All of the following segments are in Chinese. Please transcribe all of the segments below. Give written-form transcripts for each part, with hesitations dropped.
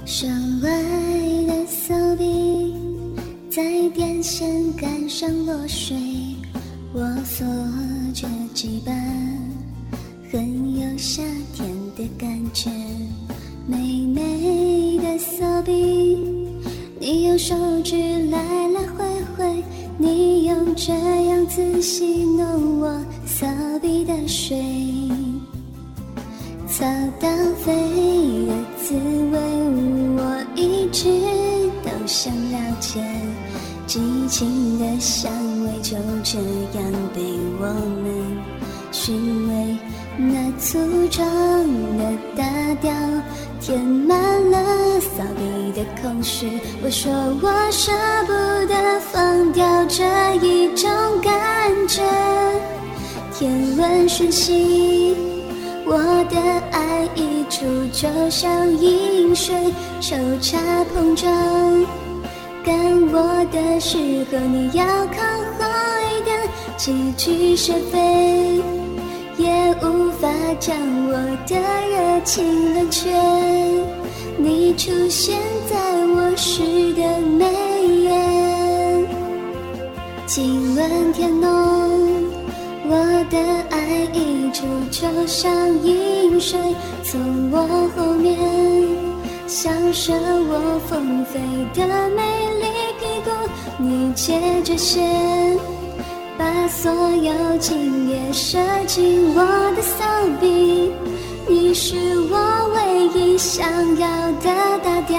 窗外的扫笔在电线杆上落水，我锁着纸板，很有夏天的感觉。美美的扫笔，你用手指来来回回，你用这样仔细弄我扫笔的水。草到飞的滋味，我一直都想了解，激情的香味就这样被我们寻味。那粗壮的大调填满了扫笔的空虚，我说我舍不得放掉这一种感觉。天文瞬息，我的爱溢出就像饮水，抽插碰撞，干我的时候你要靠后一点，几句是非也无法将我的热情冷却。你出现在我时的眉眼，亲吻甜浓，我的爱溢出就像饮水，从我后面享受我纷飞的美丽屁股。你接着线，把所有情也射进我的扫笔，你是我唯一想要的大调。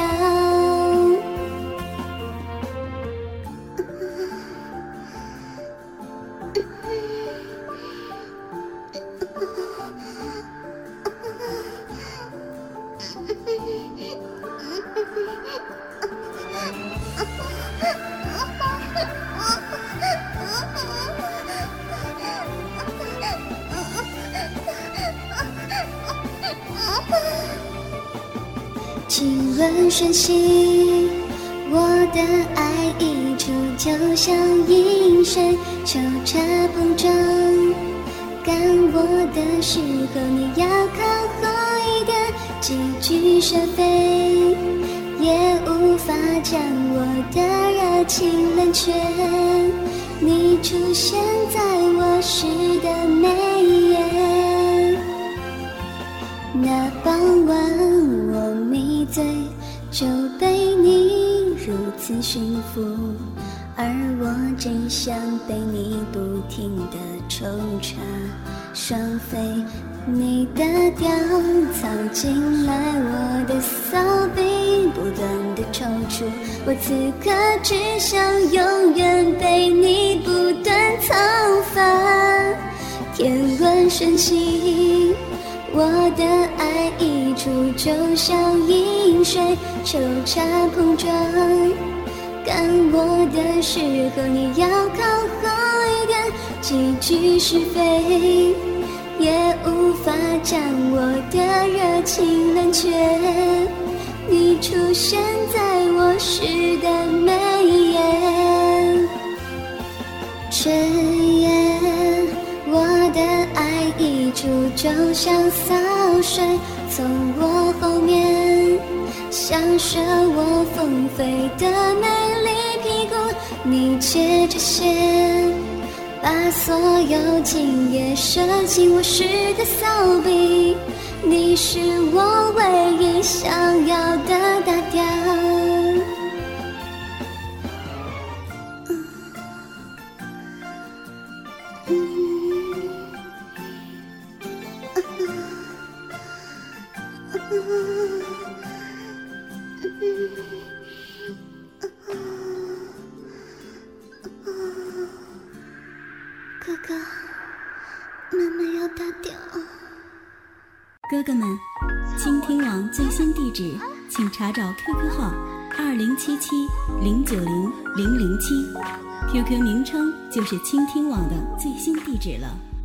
亲吻瞬息，我的爱溢出就像饮水，抽插碰撞，干我的时候你要靠后一点，几句是非也无法将我的热情冷却。你出现在我时的眉眼，那傍晚我迷醉，就被你如此驯服，而我只想被你不停地抽插双飞。你的调藏进来我的扫笔，不断地抽出，我此刻只想永远被你不断操烦。天文瞬息，我的爱溢出就像饮水，抽插碰撞，干我的时候你要靠后一点，几句是非也无法将我的热情冷却。你出现在我时的眉眼，炊烟，我的爱溢出就像洒水，从我后面享受我纷飞的美丽屁股。你接着线，把所有情也射进我时的扫笔，你是我唯一想要的大调。哥哥，妹妹要大调。 哥哥们，倾听网最新地址请查找 QQ 号2077090007，QQ 名称就是倾听网的最新地址了。